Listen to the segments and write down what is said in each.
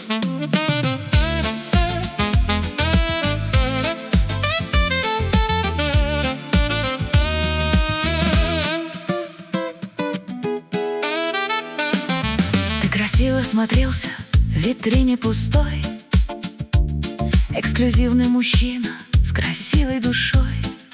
Ты красиво смотрелся в витрине пустой, эксклюзивный мужчина с красивой душой.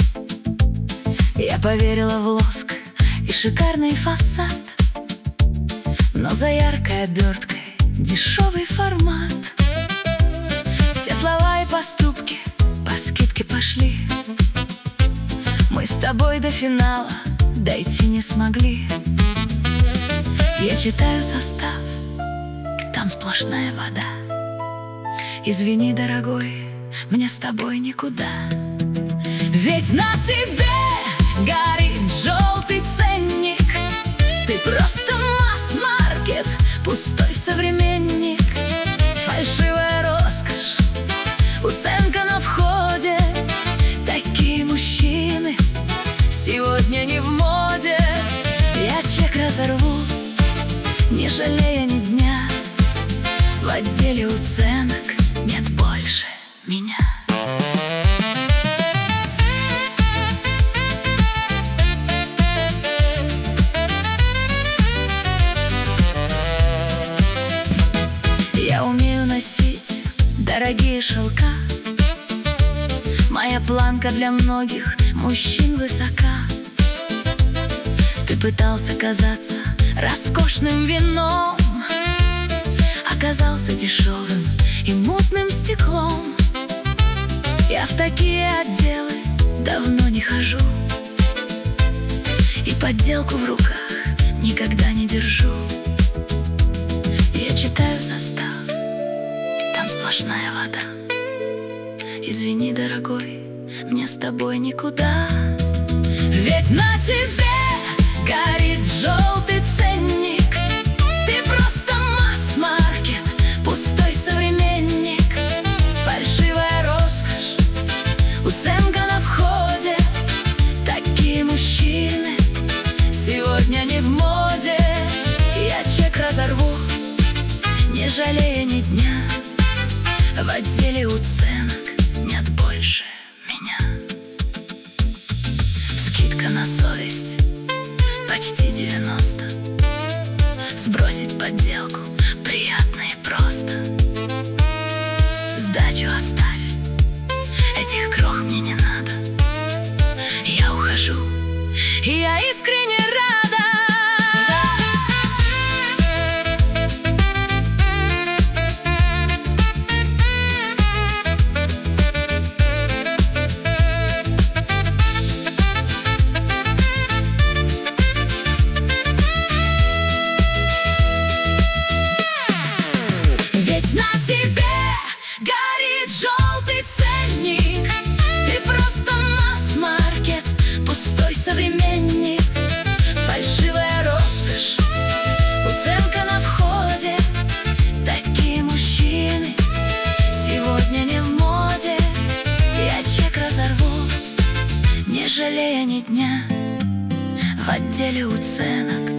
Я поверила в лоск и шикарный фасад, но за яркой оберткой дешевый формат. Все слова и поступки по скидке пошли. Мы с тобой до финала дойти не смогли. Я читаю состав, там сплошная вода. Извини, дорогой, мне с тобой никуда. Ведь на тебе горит желтый ценник. Ты просто масс-маркет, пустой современник. Фальшивая роскошь, уценка на входе. Такие мужчины сегодня не в моде. Я чек разорву, не жалея ни дня. В отделе уценок нет больше меня. Я умею носить дорогие шелка. Моя планка для многих мужчин высока. Ты пытался казаться роскошным вином, оказался дешевым и мутным стеклом. Я в такие отделы давно не хожу, и подделку в руках никогда не держу. Я читаю состав, там сплошная вода. Извини, дорогой, мне с тобой никуда. Ведь на тебе горит желтый ценник. Ты просто масс-маркет, пустой современник. Фальшивая роскошь, уценка на входе. Такие мужчины сегодня не в моде. Я чек разорву, не жалея ни дня. В отделе уценок нет больше меня. Скидка на совесть почти 90. Сбросить подделку приятно и просто. Сдачу оставь, этих крох мне не надо. Я ухожу, и я искренне рада. На тебе горит желтый ценник. Ты просто масс-маркет, пустой современник. Фальшивая роскошь, уценка на входе. Такие мужчины сегодня не в моде. Я чек разорву, не жалея ни дня. В отделе уценок